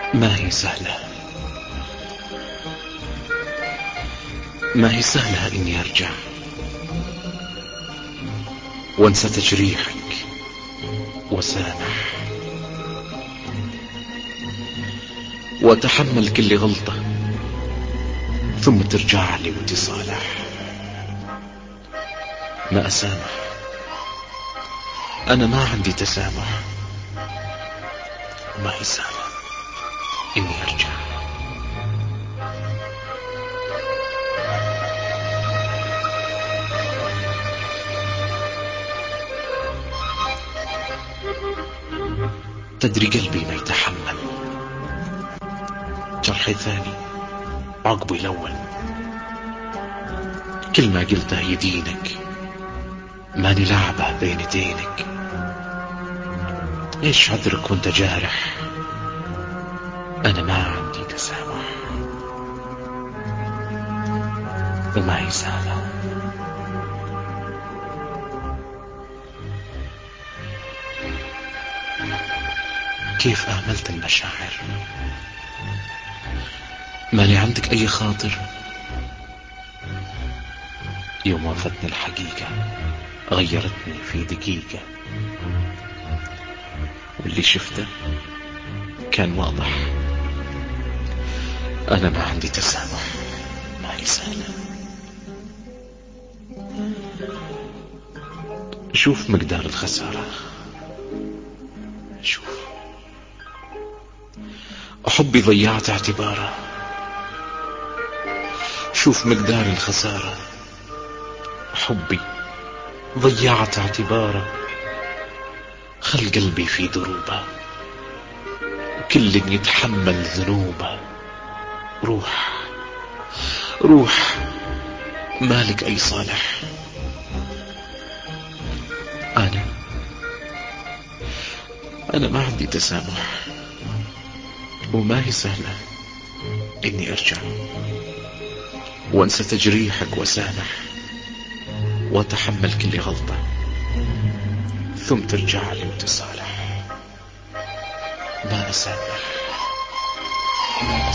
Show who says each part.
Speaker 1: ما هي سهلة، ما هي سهلة إني أرجع وانسى تجريحك وسامح وأتحمل كل غلطة ثم ترجع لي وتصالح. ما أسامح، أنا ما عندي تسامح، وما هي سهلة إني أرجع. تدري قلبي ما يتحمل جرحي ثاني عقبه الأول. كل ما قلته يدينك، ماني لعبة بين يدينك. ايش عذرك وانت جارح؟ انا ما عندي تسامح، وما هي سهلة. كيف اهملت المشاعر؟ ماني عندك اي خاطر. يوم وفتني الحقيقة غيرتني في دقيقة، واللي شفته كان واضح. انا ما عندي تسامح، ما هي سهلة. شوف مقدار الخسارة، شوف حبي ضيعت اعتباره. شوف مقدار الخسارة، حبي ضيعت اعتباره. خل قلبي في دروبه، وكل يتحمل ذنوبه. روح روح، مالك أي صالح. أنا ما عندي تسامح، وما هي سهلة إني أرجع وأنسى تجريحك وسامح وأتحمل كل غلطة ثم ترجع لي وتصالح. ما أسامح.